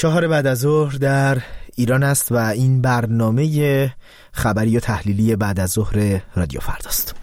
4 بعد از ظهر در ایران است و این برنامه خبری و تحلیلی بعد از ظهر رادیو فرداست.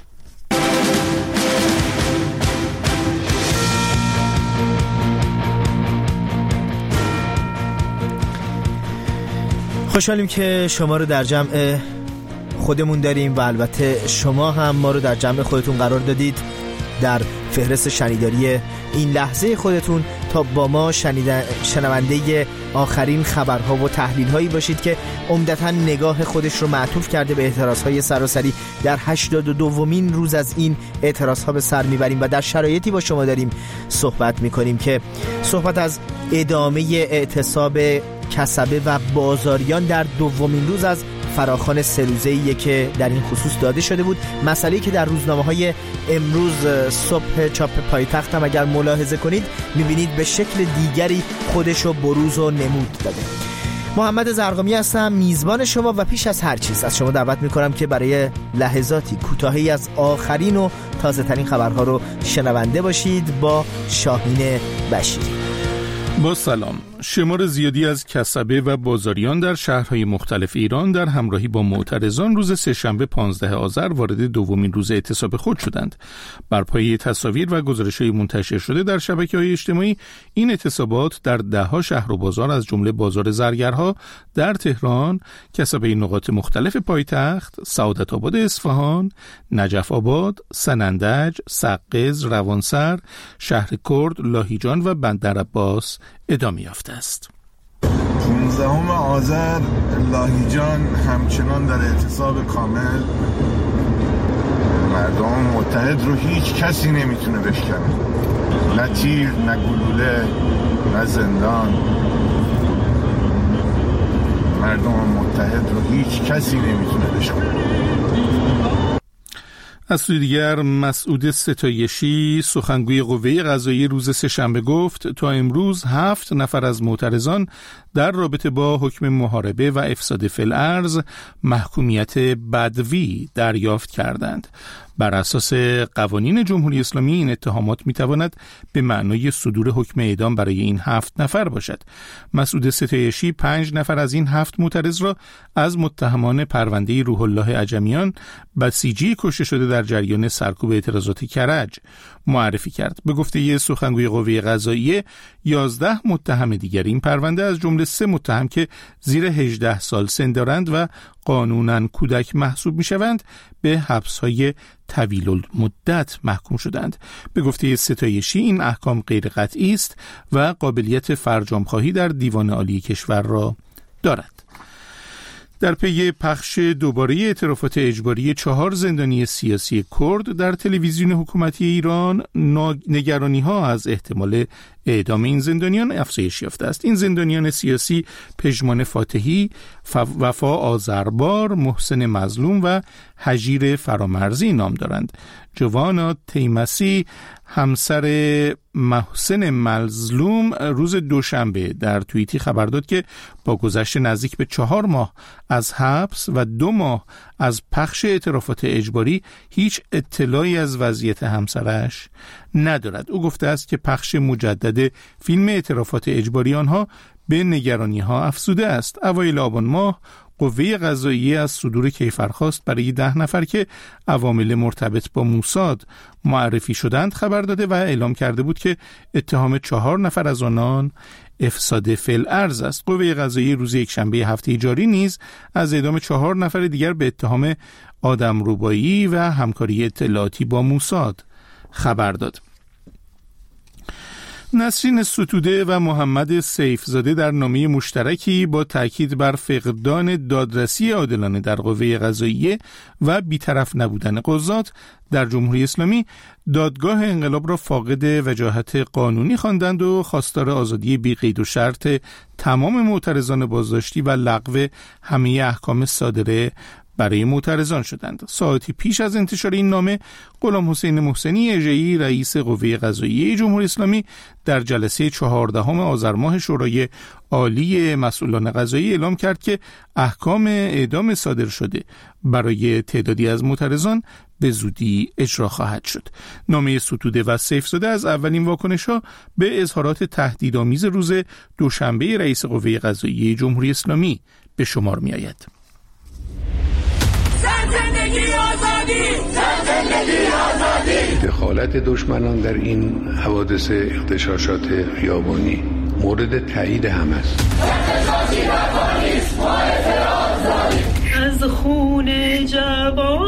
خوشحالیم که شما رو در جمع خودمون داریم و البته شما هم ما رو در جمع خودتون قرار دادید، در فهرست شنیداری این لحظه خودتون، تا با ما شنونده آخرین خبرها و تحلیل‌هایی باشید که عمدتاً نگاه خودش رو معطوف کرده به اعتراض‌های سراسری. در 82مین روز از این اعتراض‌ها به سر میبریم و در شرایطی با شما داریم صحبت میکنیم که صحبت از ادامه اعتصاب کسبه و بازاریان در 2مین روز از فراخوان 3 روزه‌ایه که در این خصوص داده شده بود. مسئله‌ای که در روزنامه‌های امروز صبح چاپ پایتخت هم اگر ملاحظه کنید می‌بینید به شکل دیگری خودش رو بروز و نمود داده. محمد زرقامی هستم، میزبان شما، و پیش از هر چیز از شما دعوت می‌کنم که برای لحظاتی کوتاهی از آخرین و تازه‌ترین خبرها رو شنونده باشید با شاهین بشیری. با سلام. شمار زیادی از کسبه و بازاریان در شهرهای مختلف ایران در همراهی با معترضان روز سه‌شنبه 15 آذر وارد 2مین روز اعتصاب خود شدند. بر پایه تصاویر و گزارش‌های منتشر شده در شبکه‌های اجتماعی، این اعتصابات در ده‌ها شهر و بازار از جمله بازار زرگرها در تهران، کسبه نقاط مختلف پایتخت، سعادت آباد اصفهان، نجف آباد، سنندج، سقز، روانسر، شهر کرد، لاهیجان و بندرعباس ادامه یافته است. 15 آذر لاهیجان همچنان در اعتصاب کامل. مردم متحد رو هیچ کسی نمیتونه بشکنه، نه تیر، نه گلوله، نه زندان. مردم متحد رو هیچ کسی نمیتونه بشکنه. از سوی دیگر مسعود ستایشی سخنگوی قوه قضاییه روز سه‌شنبه گفت تا امروز 7 نفر از معترضان در رابطه با حکم محاربه و افساد فی الارض محکومیت بدوی دریافت کردند. بر اساس قوانین جمهوری اسلامی این اتهامات میتواند به معنای صدور حکم اعدام برای این 7 نفر باشد. مسعود ستایشی 5 نفر از این 7 معترض را از متهمان پرونده روح الله عجمیان بسیجی کشته شده در جریان سرکوب اعتراضات کرج معرفی کرد. به گفته سخنگوی قوه قضاییه 11 متهم دیگر این پرونده از جمله 3 متهم که زیر 18 سال سن دارند و قانوناً کودک محسوب میشوند به حبس‌های طویل المدت محکوم شدند. به گفته ستایشی این احکام غیر قطعی است و قابلیت فرجام‌خواهی در دیوان عالی کشور را دارد. در پی پخش دوباره اعترافات اجباری 4 زندانی سیاسی کرد در تلویزیون حکومتی ایران، نگرانی‌ها از احتمال اعدام این زندانیان افزایش یافته است. این زندانیان سیاسی پژمان فاتحی، وفا آذربار، محسن مظلوم و هجیر فرامرزی نام دارند. جوانا تیمسی، همسر محسن مظلوم، روز دوشنبه در توییتی خبر داد که با گذشت نزدیک به 4 ماه از حبس و 2 ماه از پخش اعترافات اجباری هیچ اطلاعی از وضعیت همسرش ندارد. او گفته است که پخش مجدد فیلم اعترافات اجباری آنها به نگرانی ها افزوده است. اوایل آبان ماه قوه قضاییه از صدور کیفرخواست برای 10 نفر که عوامل مرتبط با موساد معرفی شدند خبر داده و اعلام کرده بود که اتهام 4 نفر از آنان افساد فی الارض است. قوه قضاییه روز یکشنبه هفته جاری نیز از اعدام 4 نفر دیگر به اتهام آدمربایی و همکاری اطلاعاتی با موساد خبر داد. نسرین ستوده و محمد سیفزاده در نامه مشترکی با تاکید بر فقدان دادرسی عادلانه در قوه قضاییه و بی‌طرف نبودن قضات در جمهوری اسلامی دادگاه انقلاب را فاقد وجاهت قانونی خواندند و خواستار آزادی بی قید و شرط تمام معترضان بازداشتی و لغو همه احکام صادره برای معترضان شدند. ساعتی پیش از انتشار این نامه، غلام حسین محسنی اژه‌ای رئیس قوه قضاییه جمهوری اسلامی در جلسه 14 آذر ماه شورای عالی مسئولان قضایی اعلام کرد که احکام اعدام صادر شده برای تعدادی از معترضان به زودی اجرا خواهد شد. نامه ستوده و سیف‌زاده از اولین واکنش‌ها به اظهارات تهدیدآمیز روز دوشنبه رئیس قوه قضاییه جمهوری اسلامی به شمار می‌آید. دخالت دشمنان در این حوادث اغتشاشات خیابانی مورد تایید هم است. از خون جوانان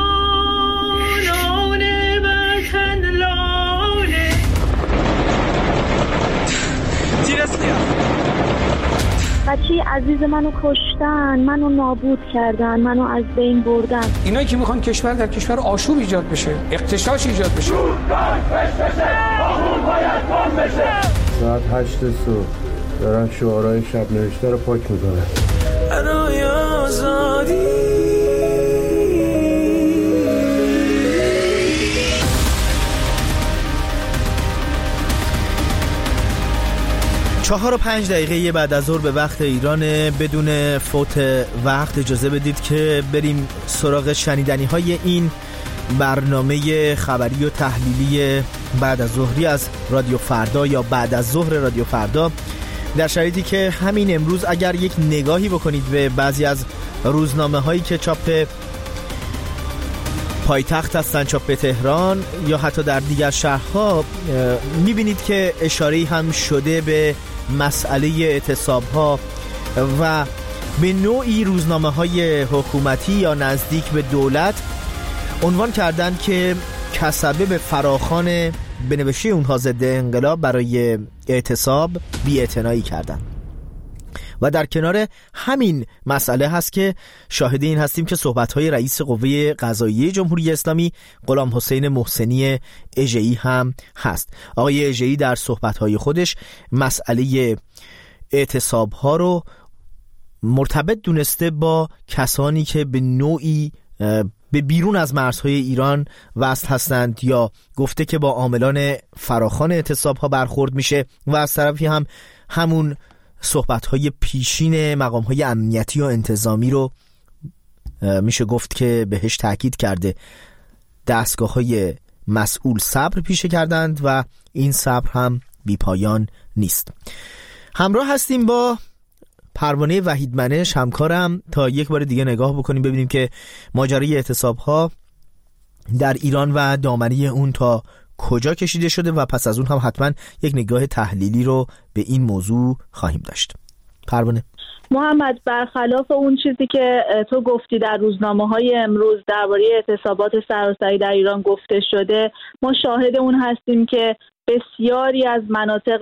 وطن لاله بچه عزیز منو کشتن، منو نابود کردن، منو از بین بردن. اینایی که میخوان کشور در کشور آشوب ایجاد بشه، اغتشاش ایجاد بشه. ساعت 8 صبح دارن شعارهای شب نوشته رو پاک میکنن. برای آزادی 4:05 بعد از ظهر به وقت ایران. بدون فوت وقت اجازه بدید که بریم سراغ شنیدنی های این برنامه خبری و تحلیلی بعد از ظهری از رادیو فردا یا بعد از ظهر رادیو فردا، در شرایطی که همین امروز اگر یک نگاهی بکنید به بعضی از روزنامه هایی که چاپ پایتخت هستن، چاپ تهران یا حتی در دیگر شهرها، میبینید که اشاره‌ای هم شده به مسئله اعتصاب‌ها و به نوعی روزنامه‌های حکومتی یا نزدیک به دولت عنوان کردن که کسبه به فراخوان به نوشته اونها ضد انقلاب برای اعتصاب بی‌اعتنایی کردن. و در کنار همین مسئله هست که شاهد این هستیم که صحبت‌های رئیس قوه قضاییه جمهوری اسلامی غلام حسین محسنی اژه‌ای هم هست. آقای اژه‌ای در صحبت‌های خودش مسئله اعتصاب‌ها رو مرتبط دونسته با کسانی که به نوعی به بیرون از مرزهای ایران وصل هستند یا گفته که با عاملان فراخوان اعتصاب‌ها برخورد میشه و از طرفی هم همون صحبت‌های پیشین مقام‌های امنیتی و انتظامی رو میشه گفت که بهش تاکید کرده. دستگاه‌های مسئول صبر پیشه کردند و این صبر هم بی‌پایان نیست. همراه هستیم با پروانه وحیدمنش همکارم تا یک بار دیگه نگاه بکنیم ببینیم که ماجرای اعتصاب‌ها در ایران و دامنه اون تا کجا کشیده شده و پس از اون هم حتما یک نگاه تحلیلی رو به این موضوع خواهیم داشت. پروانه. محمد، برخلاف اون چیزی که تو گفتی در روزنامه‌های امروز درباره اعتصابات سراسری در ایران گفته شده، ما شاهد اون هستیم که بسیاری از مناطق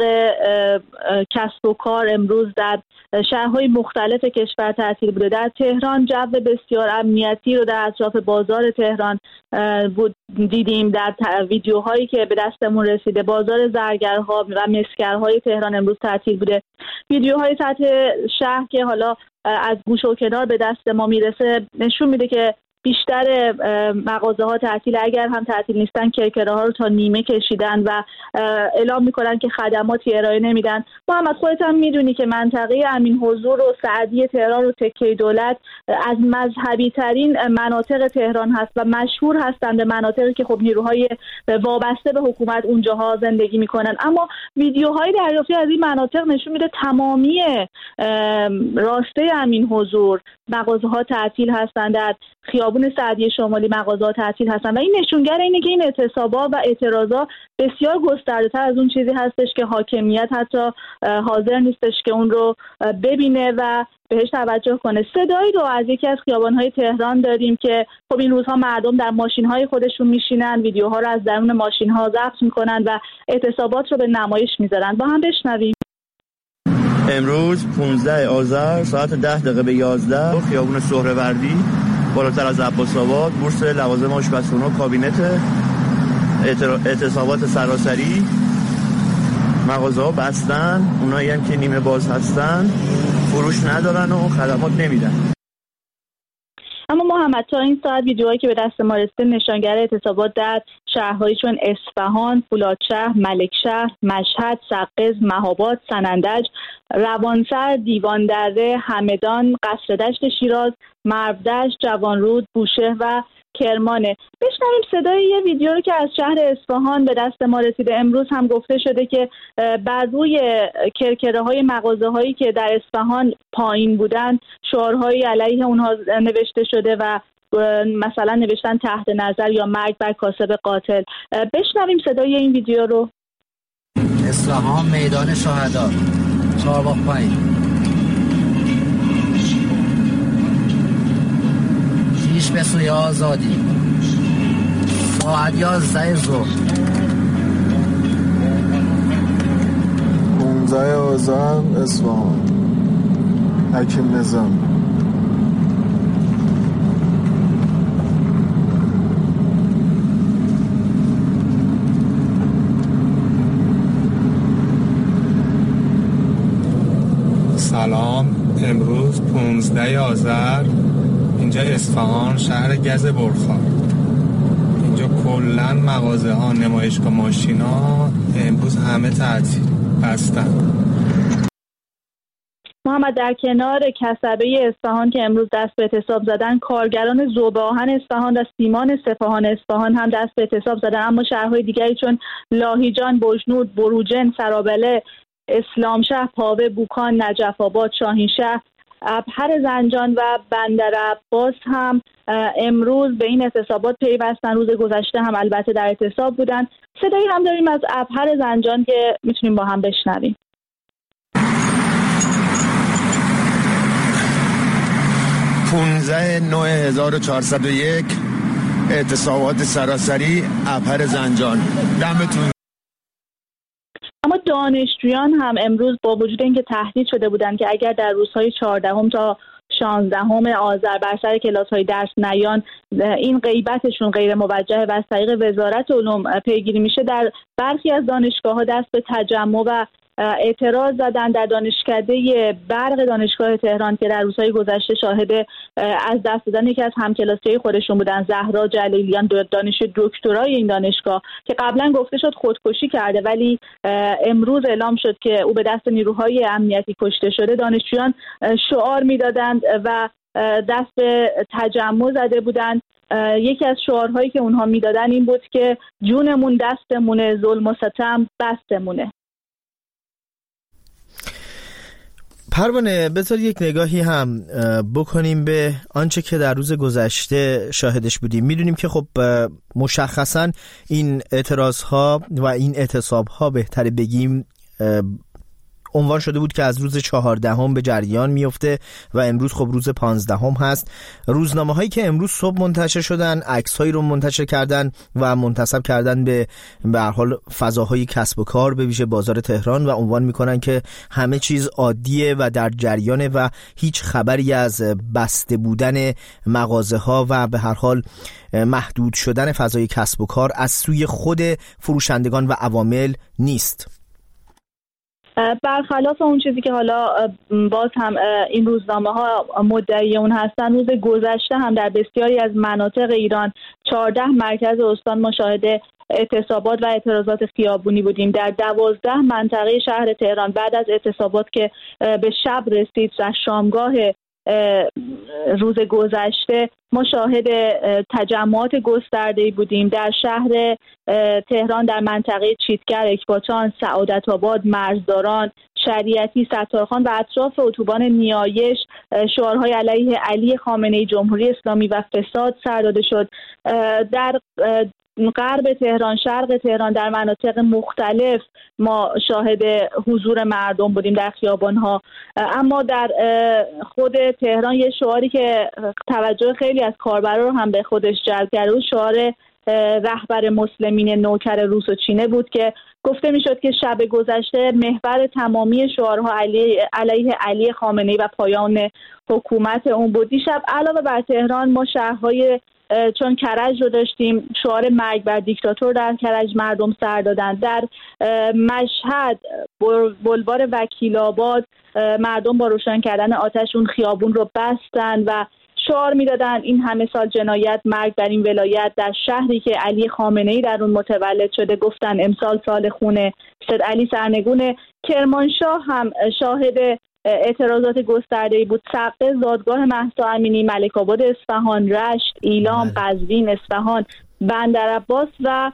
کسب و کار امروز در شهرهای مختلف کشور تعطیل بوده. در تهران جو بسیار امنیتی رو در اطراف بازار تهران دیدیم. در ویدیوهایی که به دستمون رسیده بازار زرگرها و مسگرهای تهران امروز تعطیل بوده. ویدیوهای سطح شهر که حالا از گوش و کنار به دست ما میرسه نشون میده که بیشتر مغازه ها تعطیل، اگر هم تعطیل نیستن کرکره ها رو تا نیمه کشیدن و اعلام میکنن که خدماتی ارائه نمیدن. محمد، خودت هم میدونی که منطقه امین حضور و سعدی تهران و تکه دولت از مذهبی ترین مناطق تهران هست و مشهور هستند به مناطقی که خب نیروهای وابسته به حکومت اونجاها زندگی میکنن. اما ویدیوهای دریافتی از این مناطق نشون میده تمامی راسته امین حضور مغازه ها تعطیل هستند، در خیابون سعدی شمالی مغازه‌ها تعطیل هستن و این نشونگر اینه که این اعتصابات و اعتراضات بسیار گسترده‌تر از اون چیزی هستش که حاکمیت حتی حاضر نیستش که اون رو ببینه و بهش توجه کنه. صدایی رو از یکی از خیابان‌های تهران داریم که خب این روزها مردم در ماشین‌های خودشون میشینن، ویدیوها رو از درون ماشین‌ها ضبط میکنن و اعتصابات رو به نمایش میذارن. با هم بشنویم. امروز 15 آذر ساعت 10 به 11 خیابون سهروردی بالاتر از عباس‌آباد بورس لوازم آشپزخونه و کابینت اعتصابات سراسری. مغازه‌ها بستن، اونایی هم که نیمه باز هستن فروش ندارن و خدمات نمیدن. اما محمد تا این ساعت ویدیوهایی که به دست ما رسیده نشانگر اعتصابات در شهرهایی چون اصفهان، فولادشهر، ملکشهر، مشهد، سقز، مهاباد، سنندج، روانسر، دیواندره، همدان، قصردشت شیراز، مرودشت، جوانرود، بوشهر و کرمانه. بشنویم صدای یه ویدیو رو که از شهر اصفهان به دست ما رسیده. امروز هم گفته شده که بر روی کرکره‌های مغازه‌هایی که در اصفهان پایین بودن شعارهایی علیه اونها نوشته شده و مثلا نوشتن تحت نظر یا مرگ بر کاسب قاتل. بشنویم صدای این ویدیو رو. اصفهان میدان شهدا 4-5 پیش به سوی آزادی ساعت 11 ظهر 15 آذر اصفهان حکیم نظام. سلام، امروز 15 آذر اینجا اصفهان شهر گز برخار. اینجا کلن مغازه ها، نمایشگاه ماشینا امروز همه تعطیل بستن. محمد در کنار کسبه اصفهان که امروز دست به اعتصاب زدن، کارگران ذوب آهن اصفهان و سیمان سپاهان اصفهان هم دست به اعتصاب زدن. اما شهرهای دیگری چون لاهیجان، بجنورد، بروجرد، سرابله، اسلامشهر، پاوه، بوکان، نجف آباد، شاهینشهر، ابهر زنجان و بندر عباس هم امروز به این اعتصابات پیوستن. روز گذشته هم البته در اعتصاب بودن. صدایی هم داریم از ابهر زنجان که میتونیم با هم بشنویم. 15/9/1401 اعتصابات سراسری ابهر زنجان. دمتون. اما دانشجویان هم امروز با وجود اینکه تهدید شده بودند که اگر در روزهای 14 تا 16 آذر بر سر کلاس‌های درس نیان این غیبتشون غیر موجه و از طریق وزارت علوم پیگیری میشه، در برخی از دانشگاه‌ها دست به تجمع و اعتراض زدن. در دانشکده برق دانشگاه تهران که در روزهای گذشته شاهد از دست دادن یکی از همکلاسی‌های خودشون بودن، زهرا جلیلیان، دانشجوی دکترای این دانشگاه که قبلا گفته شد خودکشی کرده ولی امروز اعلام شد که او به دست نیروهای امنیتی کشته شده، دانشجویان شعار میدادند و دست به تجمع زده بودند. یکی از شعارهایی که اونها میدادن این بود که جونمون دستمونه، ظلم و ستم بستمونه. پروانه، بذار یک نگاهی هم بکنیم به آنچه که در روز گذشته شاهدش بودیم. میدونیم که خب مشخصا این اعتراضها و این اعتصابها بهتره بگیم عنوان شده بود که از روز 14 به جریان میفته و امروز خب روز 15 هست. روزنامه هایی که امروز صبح منتشر شدن عکس هایی رو منتشر کردن و منتسب کردن به هر حال فضاهای کسب و کار به ویژه بازار تهران و عنوان میکنن که همه چیز عادیه و در جریانه و هیچ خبری از بسته بودن مغازه ها و به هر حال محدود شدن فضای کسب و کار از سوی خود فروشندگان و عوامل نیست. برخلاف اون چیزی که حالا باز هم این روزنامه ها مدعی اون هستن، روز گذشته هم در بسیاری از مناطق ایران 14 مرکز استان ما شاهد اعتصابات و اعتراضات خیابونی بودیم. در 12 منطقه شهر تهران بعد از اعتصابات که به شب رسید و شامگاه روز گذشته ما شاهد تجمعات گسترده‌ای بودیم. در شهر تهران در منطقه چیتگر، اکباتان، سعادت آباد، مرزداران، شریعتی، ستارخان و اطراف اتوبان نیایش شعارهای علیه علی خامنه‌ای، جمهوری اسلامی و فساد سر داده شد. در غرب تهران، شرق تهران، در مناطق مختلف ما شاهد حضور مردم بودیم در خیابان‌ها. اما در خود تهران یه شعاری که توجه خیلی از کاربرا رو هم به خودش جلب کرد، شعار رهبر مسلمین نوکر روس و چینه بود که گفته میشد که شب گذشته محور تمامی شعارها علیه علی خامنه‌ای و پایان حکومت اون بود. دیشب علاوه بر تهران ما شهرهای چون کرج رو داشتیم، شعار مرگ بر دیکتاتور در کرج مردم سر دادن. در مشهد بلوار وکیل آباد مردم با روشن کردن آتش اون خیابون رو بستن و شعار میدادن این همه سال جنایت، مرگ بر این ولایت. در شهری که علی خامنه‌ای در اون متولد شده گفتن امسال سال خونه. سید علی سرنگون کرمانشاه هم شاهد اعتراضات گسترده‌ای بود. سقه، زادگاه مهسا امینی، ملک آباد اصفهان، رشت، ایلام، قزوین، اصفهان، بندرعباس و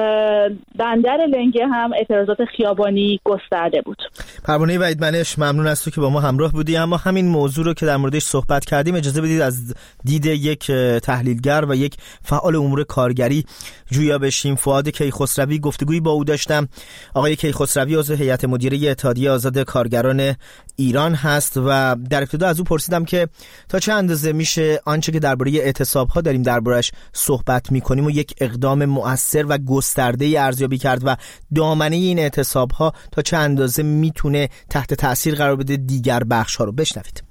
بندر لنگه هم اعتراضات خیابانی گسترده بود. پروانه وحیدمنش، ممنون از تو که با ما همراه بودی. اما همین موضوع رو که در موردش صحبت کردیم اجازه بدید از دید یک تحلیلگر و یک فعال امور کارگری جویا بشیم. فؤاد کیخسروی، گفتگویی با او داشتم. آقای کیخسروی عضو هیئت مدیره اتحادیه آزاد کارگران ایران هست و در ابتدا از او پرسیدم که تا چه اندازه میشه آنچه که درباره اعتصاب‌ها داریم دربارش صحبت می‌کنیم و یک اقدام مؤثر و گسترده‌ای ارزیابی کرد و دامنه این اعتصاب‌ها تا چه اندازه میتونه تحت تأثیر قرار بده دیگر بخش‌ها رو. بشنوید.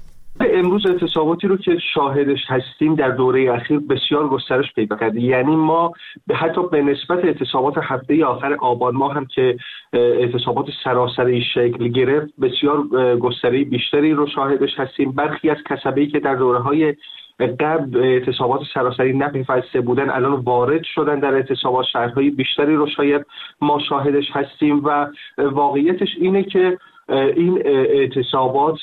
امروز اعتصاباتی رو که شاهدش هستیم در دوره اخیر بسیار گسترش پیدا کرده. یعنی ما حتی به نسبت اعتصابات هفته آخر آبان ماه هم که اعتصابات سراسری شکل گرفت بسیار گستره بیشتری رو شاهدش هستیم. برخی از کسبه‌ای که در دوره‌های قبل اعتصابات سراسری نپیوسته بودن الان وارد شدن در اعتصابات، شهرهای بیشتری رو شاید ما شاهدش هستیم و واقعیتش اینه که این اعتصابات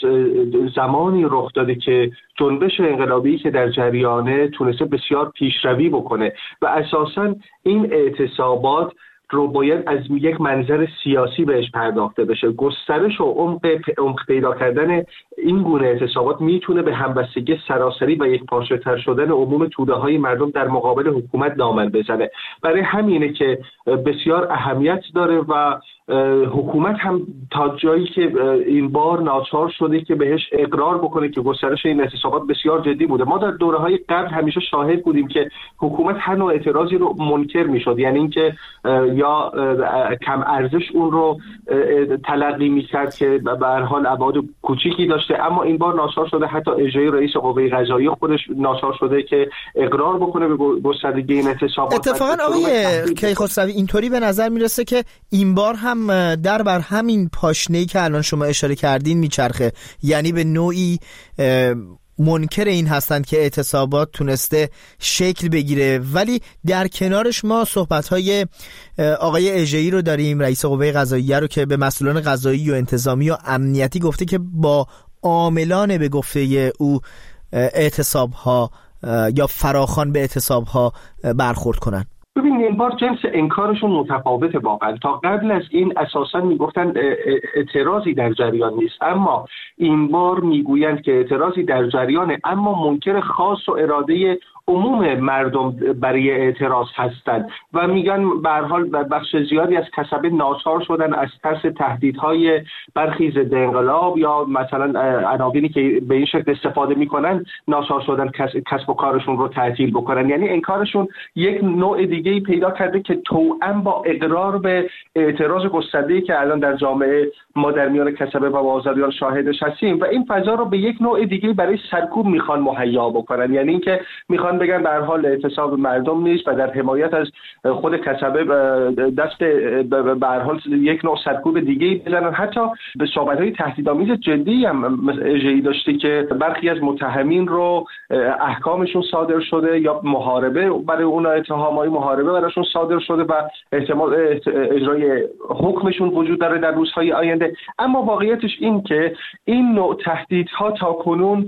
زمانی رخ داده که جنبش انقلابی که در جریانه تونسته بسیار پیشروی بکنه و اساساً این اعتصابات رو باید از یک منظر سیاسی بهش پرداخته بشه. گسترش و عمق پیدا کردن این گونه اعتصابات میتونه به همبستگی سراسری و یک پارچه تر شدن عموم توده‌های مردم در مقابل حکومت دامن بزنه. برای همینه که بسیار اهمیت داره و حکومت هم تا جایی که این بار ناچار شده که بهش اقرار بکنه که گسترش این اعتصابات بسیار جدی بوده. ما در دوره‌های قبل همیشه شاهد بودیم که حکومت هر نوع اعتراضی رو منکر می‌شد، یعنی اینکه یا کم ارزش اون رو تلقی می‌کرد که به هر حال ابعاد کوچیکی داشته، اما این بار ناچار شده حتی اجرای رئیس قوه قضاییه خودش ناچار شده که اقرار بکنه به گستردگی این اعتصابات. اتفاقا آقای کیخسروی اینطوری به نظر میرسه که این بار هم در بر همین پاشنه‌ای که الان شما اشاره کردین میچرخه، یعنی به نوعی منکر این هستند که اعتصابات تونسته شکل بگیره، ولی در کنارش ما صحبت‌های آقای اژه‌ای رو داریم، رئیس قوه قضاییه رو که به مسئولان قضایی و انتظامی و امنیتی گفته که با عاملان به گفته او اعتصاب‌ها یا فراخوان به اعتصاب‌ها برخورد کنن. ببینید این بار جنس انکارشون متفاوته. واقعا تا قبل از این اساسا میگفتن اعتراضی در جریان نیست، اما این بار میگویند که اعتراضی در جریانه، اما منکر خاص و اراده عموم مردم برای اعتراض هستند و میگن به هر حال بخش زیادی از کسبه ناچار شدن از ترس تهدیدهای برخی ضد انقلاب یا مثلا عناوینی که به این شکل استفاده میکنن ناچار شدن کسب و کارشون رو تعطیل بکنن. یعنی انکارشون یک نوع دیگه‌ای پیدا کرده که توأم با اقرار به اعتراض گسترده‌ای که الان در جامعه ما در میان کسبه و بازاریان شاهدش هستیم و این فضا رو به یک نوع دیگه‌ای برای سرکوب میخوان مهیا بکنن. یعنی اینکه میخوان بگن به هر حال اعتصاب مردم نیست و در حمایت از خود کسبه دست به هر حال یک نوع سرکوب دیگه‌ای بزنن. حتی به صحبت‌های تهدیدآمیز جدی هم اجرایی داشته که برخی از متهمین رو احکامشون صادر شده یا محاربه برای اون اتهامای محاربه براشون صادر شده و احتمال اجرای حکمشون وجود داره در روزهای آینده. اما واقعیتش این که این نوع تهدیدها تا کنون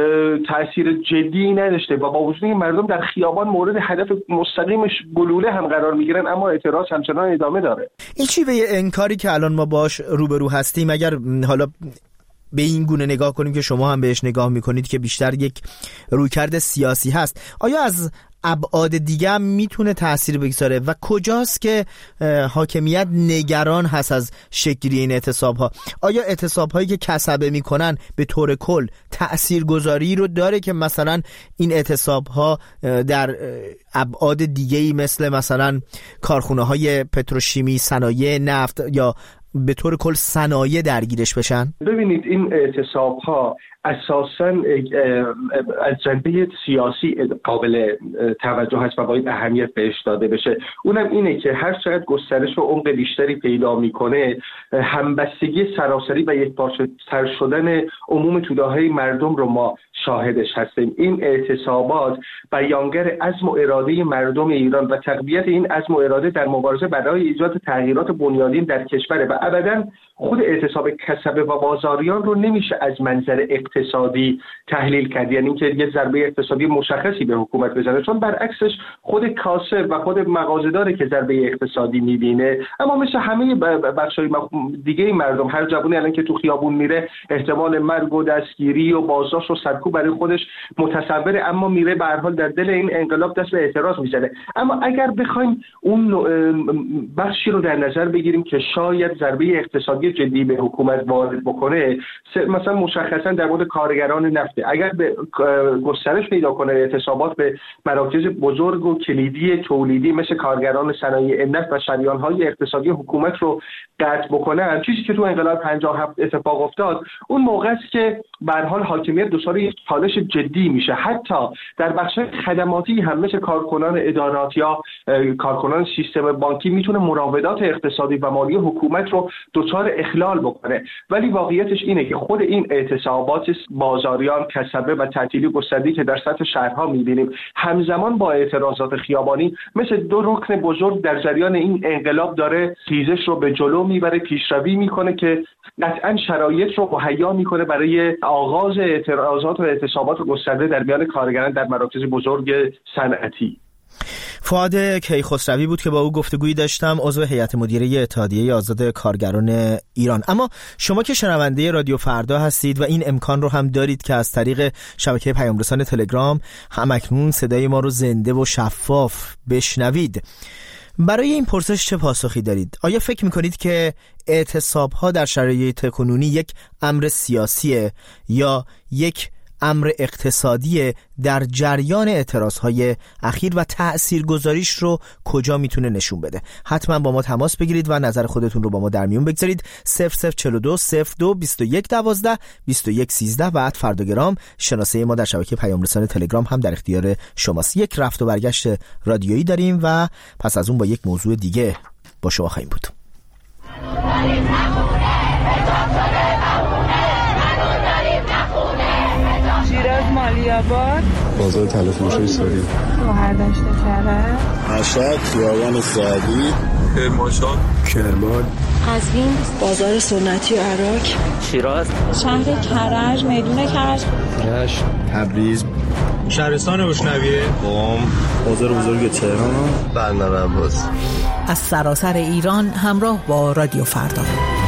تأثیر جدی نداشته و با وجود مردم در خیابان مورد هدف مستقیمش گلوله هم قرار میگیرن، اما اعتراض همچنان ادامه داره. این چی به انکاری که الان ما باش روبرو هستیم، اگر حالا به این گونه نگاه کنیم که شما هم بهش نگاه میکنید که بیشتر یک رویکرد سیاسی هست، آیا از ابعاد دیگه هم میتونه تأثیر بگذاره و کجاست که حاکمیت نگران هست از شکلی این اعتصاب‌ها؟ آیا اعتصاب‌هایی که کسبه میکنن به طور کل تأثیرگذاری رو داره که مثلا این اعتصاب‌ها در ابعاد دیگه‌ای مثل مثلا کارخونه‌های پتروشیمی، صنایع نفت یا به طور کل صنایع درگیرش بشن؟ ببینید این اعتصاب‌ها اساساً از جنبه سیاسی قابل توجه هست و باید اهمیت بهش داده بشه. اونم اینه که هر چقدر گسترش و عمق بیشتری پیدا میکنه، همبستگی سراسری و یکپارچه تر شدن عموم توده‌های مردم رو ما شاهدش هستیم. این اعتصابات بیانگر عزم و اراده مردم ایران و تقویت این عزم و اراده در مبارزه برای ایجاد تغییرات بنیادین در کشور و ابداً خود اعتصاب کسبه و بازاریان رو نمیشه از منظر اقتصادی تحلیل کرد، یعنی اینکه یه ضربه اقتصادی مشخصی به حکومت بزنه، چون برعکسش خود کاسب و خود مغازه‌داره که ضربه اقتصادی میبینه. اما مثل همه بخشای دیگه مردم، هر جوونی الان که تو خیابون میره احتمال مرگ و دستگیری و بازداشت و سرکوب برای خودش متصوره، اما میره به هر حال در دل این انقلاب دست به اعتراض میزنه. اما اگر بخوایم اون بخشی رو در نظر بگیریم که شاید ضربه اقتصادی جدی به حکومت وارد بکنه، مثلا مشخصا در مورد کارگران نفت، اگر به گسترش پیدا کنه اعتصابات به مراکز بزرگ و کلیدی تولیدی مثل کارگران صنایع نفت و شریان‌های اقتصادی حکومت رو قطع بکنن، چیزی که تو انقلاب 57 اتفاق افتاد، اون موقع است که به هر حال حاکمیت دچار یک چالش جدی میشه. حتی در بخش خدماتی هم مثل کارکنان ادارات یا کارکنان سیستم بانکی میتونه مراودات اقتصادی و مالی حکومت رو دچار اخلال بکنه. ولی واقعیتش اینه که خود این اعتصابات بازاریان، کسبه و تعطیلی گسترده‌ای که در سطح شهرها می‌بینیم، همزمان با اعتراضات خیابانی مثل دو رکن بزرگ در جریان این انقلاب داره خیزش رو به جلو میبره، پیشروی میکنه که قطعاً شرایط رو مهیا میکنه برای آغاز اعتراضات و اعتصابات گسترده در میان کارگران در مراکز بزرگ صنعتی. فؤاد کیخسروی بود که با او گفتگویی داشتم، عضو هیئت مدیره اتحادیه آزاد کارگران ایران. اما شما که شنونده رادیو فردا هستید و این امکان رو هم دارید که از طریق شبکه پیام‌رسان تلگرام همکنون صدای ما رو زنده و شفاف بشنوید، برای این پرسش چه پاسخی دارید؟ آیا فکر میکنید که اعتصاب‌ها در شرایط کنونی یک امر سیاسیه یا یک امر اقتصادی در جریان اعتراضهای اخیر و تأثیرگذاریش رو کجا میتونه نشون بده؟ حتما با ما تماس بگیرید و نظر خودتون رو با ما در میون بگذارید. 0042 02 21 12 21 13 و @فرداگرام شناسه ما در شبکه پیام‌رسان تلگرام هم در اختیار شماست. یک رفت و برگشت رادیویی داریم و پس از اون با یک موضوع دیگه با شما خواهیم بود. شیراز مالی‌آباد، بازار تلفروشی ساری، گوهر دشت کرج، مشهد خیابان سعدی، کرمانشاه، کرمان، قزوین، بازار سنتی و عراق، شیراز، شهر کرج، میدون کرج، رشت، تبریز، شهرستان بشنویه، قم، بازار بزرگ تهران، بندر عباس. از سراسر ایران همراه با رادیو فردا.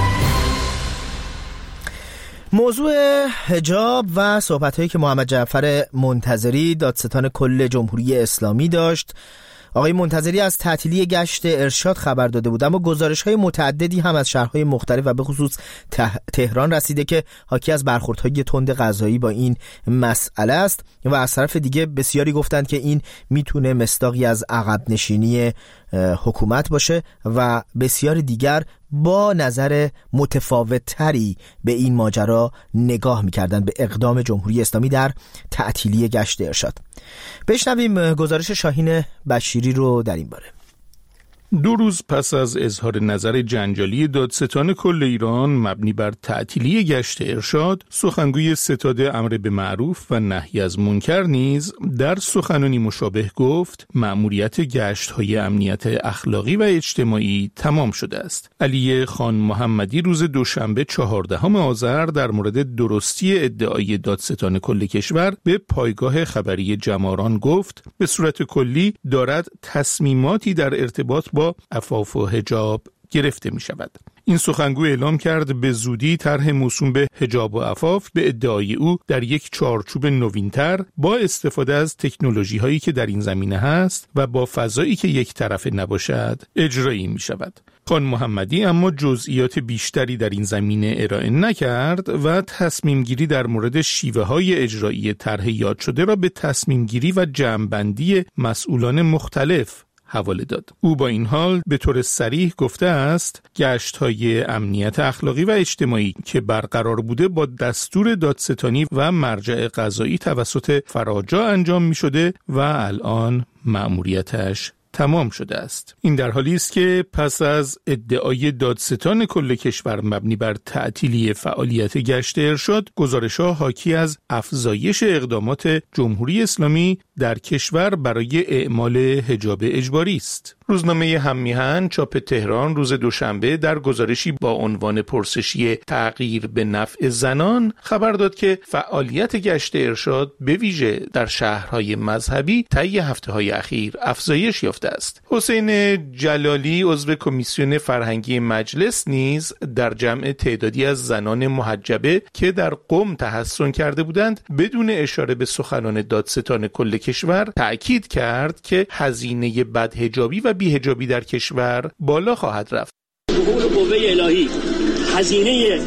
موضوع حجاب و صحبت‌هایی که محمد جعفر منتظری دادستان کل جمهوری اسلامی داشت. آقای منتظری از تعطیلی گشت ارشاد خبر داده بود، اما گزارش‌های متعددی هم از شهرهای مختلف و به خصوص تهران رسیده که حاکی از برخوردهای تند قضایی با این مسئله است و از طرف دیگه بسیاری گفتند که این میتونه مصداقی از عقب نشینی حکومت باشه و بسیار دیگر با نظر متفاوت‌تری به این ماجرا نگاه می‌کردند، به اقدام جمهوری اسلامی در تعطیلی گشت ارشاد. بشنویم گزارش شاهین بشیری رو در این باره. 2 روز پس از اظهار نظر جنجالی دادستان کل ایران مبنی بر تعطیلی گشت ارشاد، سخنگوی ستاد امر به معروف و نهی از منکر نیز در سخنانی مشابه گفت مأموریت گشت‌های امنیت اخلاقی و اجتماعی تمام شده است. علی خان محمدی روز دوشنبه 14 آذر در مورد درستی ادعای دادستان کل کشور به پایگاه خبری جماران گفت به صورت کلی دارد تصمیماتی در ارتباط با عفاف و حجاب گرفته می شود. این سخنگو اعلام کرد به زودی طرح موسوم به حجاب و عفاف به ادعای او در یک چارچوب نوینتر با استفاده از تکنولوژی هایی که در این زمینه هست و با فضایی که یک طرفه نباشد اجرایی می شود. خان محمدی اما جزئیات بیشتری در این زمینه ارائه نکرد و تصمیم گیری در مورد شیوه های اجرایی طرح یاد شده را به تصمیم گیری و جمع‌بندی مسئولان مختلف حواله داد. او با این حال به طور صریح گفته است گشت‌های امنیت اخلاقی و اجتماعی که برقرار بوده با دستور دادستانی و مرجع قضایی توسط فراجا انجام می‌شده و الان مأموریتش تمام شده است. این در حالی است که پس از ادعای دادستان کل کشور مبنی بر تعطیلی فعالیت گشت ارشاد، گزارش‌ها حاکی از افزایش اقدامات جمهوری اسلامی در کشور برای اعمال حجاب اجباری است. روزنامه هم‌میهن چاپ تهران روز دوشنبه در گزارشی با عنوان پرسشی تغییر به نفع زنان خبر داد که فعالیت گشت ارشاد به ویژه در شهرهای مذهبی طی هفته‌های اخیر افزایش یافته است. حسین جلالی عضو کمیسیون فرهنگی مجلس نیز در جمع تعدادی از زنان محجبه که در قم تحصن کرده بودند بدون اشاره به سخنان دادستان کل کشور تأکید کرد که هزینه بدحجابی و بی‌حجابی در کشور بالا خواهد رفت. ظهور قوه الهی هزینه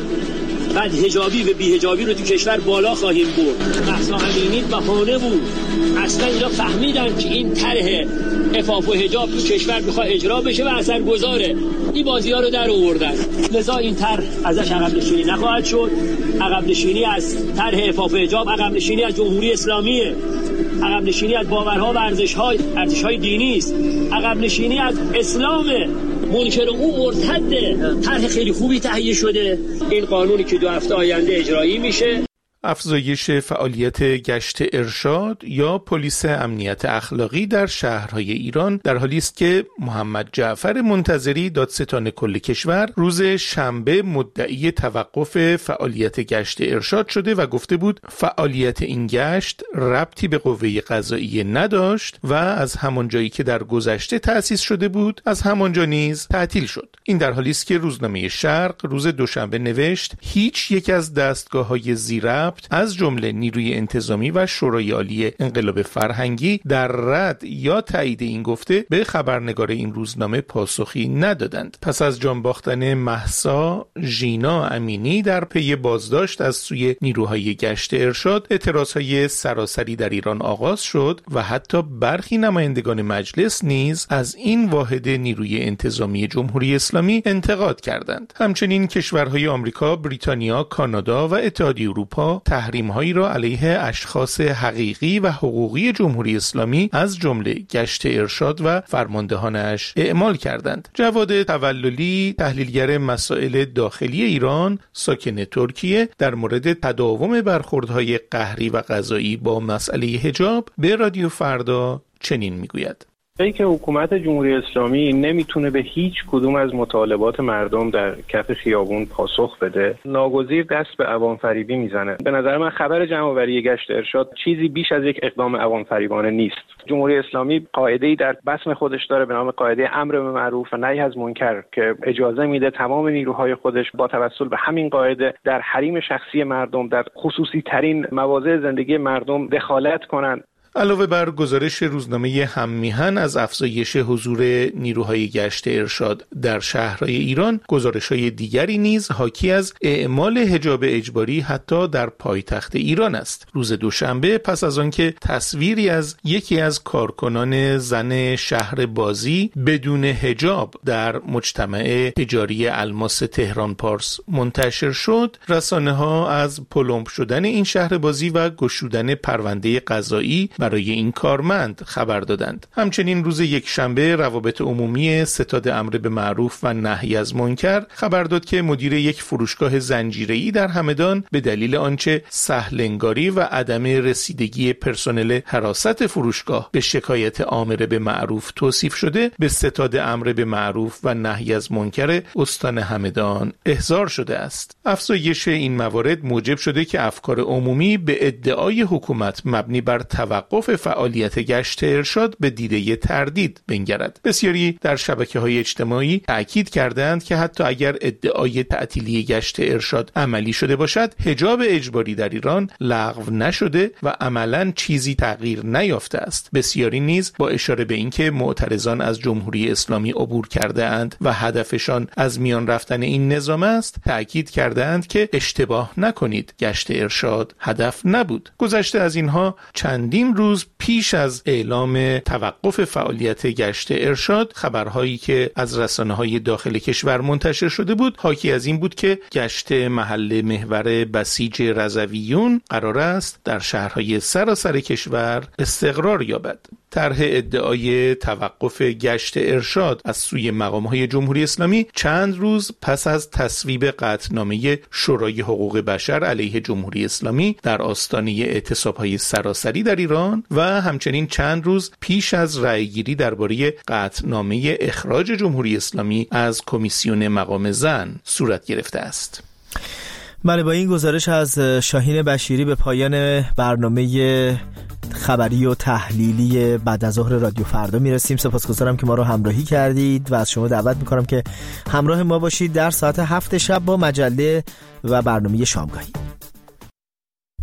بدحجابی و بی‌حجابی رو تو کشور بالا خواهیم برد. مهسا امینی بهانه بود. اصلا اینا فهمیدن که این طرح عفاف و حجاب تو کشور بخواد اجرا بشه و اثرگذاره. این بازی‌ها رو در آوردن. لذا این طرح ازش عقب نشینی نخواهد شد. عقب نشینی از طرح عفاف و حجاب عقب نشینی از جمهوری اسلامیه. عقب نشینی از باورها و ارزش‌های دینی است. عقب نشینی از اسلام. منکر او مرتد. طرح خیلی خوبی تهیه شده. این قانونی که 2 هفته آینده اجرایی میشه. افزایش فعالیت گشت ارشاد یا پلیس امنیت اخلاقی در شهرهای ایران در حالی است که محمد جعفر منتظری دادستان کل کشور روز شنبه مدعی توقف فعالیت گشت ارشاد شده و گفته بود فعالیت این گشت ربطی به قوه قضاییه نداشت و از همان جایی که در گذشته تأسیس شده بود از همانجا نیز تعطیل شد. این در حالی است که روزنامه شرق روز دوشنبه نوشت هیچ یک از دستگاه‌های زیر از جمله نیروی انتظامی و شورای عالی انقلاب فرهنگی در رد یا تایید این گفته به خبرنگار این روزنامه پاسخی ندادند. پس از جان باختن مهسا ژینا امینی در پی بازداشت از سوی نیروهای گشت ارشاد، اعتراضهای سراسری در ایران آغاز شد و حتی برخی نمایندگان مجلس نیز از این واحد نیروی انتظامی جمهوری اسلامی انتقاد کردند. همچنین کشورهای آمریکا، بریتانیا، کانادا و اتحادیه اروپا تحریم‌هایی را علیه اشخاص حقیقی و حقوقی جمهوری اسلامی از جمله گشت ارشاد و فرماندهانش اعمال کردند. جواد توللی، تحلیلگر مسائل داخلی ایران، ساکن ترکیه، در مورد تداوم برخوردهای قهری و قضایی با مسئله حجاب به رادیو فردا چنین میگوید: ای که حکومت جمهوری اسلامی نمیتونه به هیچ کدوم از مطالبات مردم در کف خیابون پاسخ بده، ناگزیر دست به عوام فریبی میزنه. به نظر من خبر جمع‌آوری گشت ارشاد چیزی بیش از یک اقدام عوام فریبانه نیست. جمهوری اسلامی قاعده‌ای در بسم خودش داره به نام قاعده امر به معروف و نهی از منکر که اجازه میده تمام نیروهای خودش با توسل به همین قاعده در حریم شخصی مردم، در خصوصی ترین مواضع زندگی مردم دخالت کنند. علاوه بر گزارش روزنامه هم‌میهن از افزایش حضور نیروهای گشت ارشاد در شهرهای ایران، گزارش‌های دیگری نیز حاکی از اعمال حجاب اجباری حتی در پایتخت ایران است. روز دوشنبه پس از آنکه تصویری از یکی از کارکنان زن شهر بازی بدون حجاب در مجتمع تجاری الماس تهران پارس منتشر شد، رسانه‌ها از پلمپ شدن این شهر بازی و گشودن پرونده قضایی برای این کارمند خبر دادند. همچنین روز یکشنبه روابط عمومی ستاد امر به معروف و نهی از منکر خبر داد که مدیر یک فروشگاه زنجیره‌ای در همدان به دلیل آنچه سهل‌انگاری و عدم رسیدگی پرسنل حراست فروشگاه به شکایت آمر به معروف توصیف شده، به ستاد امر به معروف و نهی از منکر استان همدان احضار شده است. افزایش این موارد موجب شده که افکار عمومی به ادعای حکومت مبنی بر توقف فعالیت گشت ارشاد به دیده تردید بنگرد. بسیاری در شبکه‌های اجتماعی تأکید کردند که حتی اگر ادعای تعطیلی گشت ارشاد عملی شده باشد، حجاب اجباری در ایران لغو نشده و عملاً چیزی تغییر نیافته است. بسیاری نیز با اشاره به اینکه معترضان از جمهوری اسلامی عبور کرده اند و هدفشان از میان رفتن این نظام است، تأکید کردند که اشتباه نکنید، گشت ارشاد هدف نبود. گذشته از اینها چندین روز پیش از اعلام توقف فعالیت گشت ارشاد، خبرهایی که از رسانه‌های داخل کشور منتشر شده بود حاکی از این بود که گشت محل محور بسیج رضویون قرار است در شهرهای سراسر کشور استقرار یابد. طرح ادعای توقف گشت ارشاد از سوی مقام‌های جمهوری اسلامی چند روز پس از تصویب قطعنامه شورای حقوق بشر علیه جمهوری اسلامی در آستانه اعتصاب‌های سراسری در ایران و همچنین چند روز پیش از رأیگیری درباره قطعنامه اخراج جمهوری اسلامی از کمیسیون مقام زن صورت گرفته است. بله، با این گزارش از شاهین بشیری به پایان برنامه خبری و تحلیلی بعد از ظهر رادیو فردا میرسیم. سپاسگزارم که ما رو همراهی کردید و از شما دعوت میکنم که همراه ما باشید در ساعت 7 شب با مجله و برنامه شامگاهی.